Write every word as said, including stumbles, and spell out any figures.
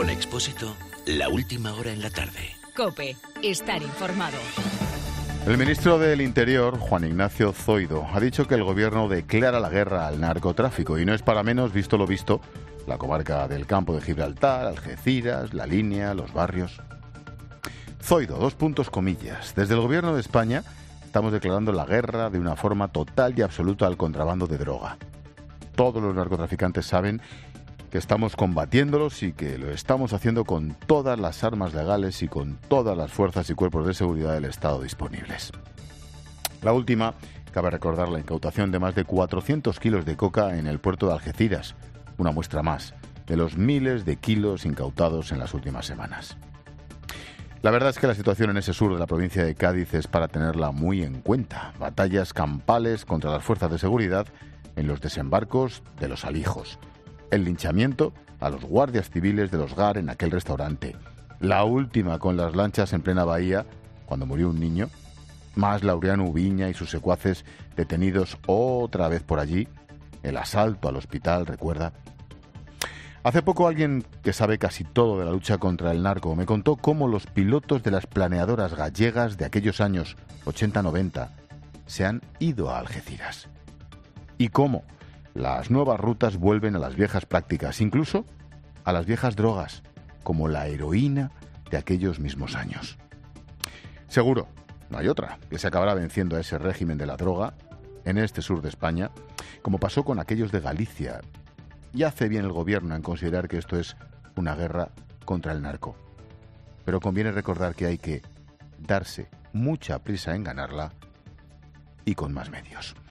Con Expósito, la última hora en la tarde. COPE, estar informado. El ministro del Interior, Juan Ignacio Zoido, ha dicho que el gobierno declara la guerra al narcotráfico y no es para menos, visto lo visto, la comarca del Campo de Gibraltar, Algeciras, La Línea, los barrios. Zoido, dos puntos comillas. Desde el gobierno de España estamos declarando la guerra de una forma total y absoluta al contrabando de droga. Todos los narcotraficantes saben que estamos combatiéndolos y que lo estamos haciendo con todas las armas legales y con todas las fuerzas y cuerpos de seguridad del Estado disponibles. La última, cabe recordar la incautación de más de cuatrocientos kilos de coca en el puerto de Algeciras, una muestra más de los miles de kilos incautados en las últimas semanas. La verdad es que la situación en ese sur de la provincia de Cádiz es para tenerla muy en cuenta. Batallas campales contra las fuerzas de seguridad en los desembarcos de Los Alijos. El linchamiento a los guardias civiles de los G A R en aquel restaurante. La última con las lanchas en plena bahía, cuando murió un niño. Más Laureano Ubiña y sus secuaces detenidos otra vez por allí. El asalto al hospital, recuerda. Hace poco alguien que sabe casi todo de la lucha contra el narco me contó cómo los pilotos de las planeadoras gallegas de aquellos años ochenta noventa se han ido a Algeciras. Y cómo las nuevas rutas vuelven a las viejas prácticas, incluso a las viejas drogas, como la heroína de aquellos mismos años. Seguro, no hay otra, que se acabará venciendo a ese régimen de la droga en este sur de España, como pasó con aquellos de Galicia. Y hace bien el gobierno en considerar que esto es una guerra contra el narco. Pero conviene recordar que hay que darse mucha prisa en ganarla y con más medios.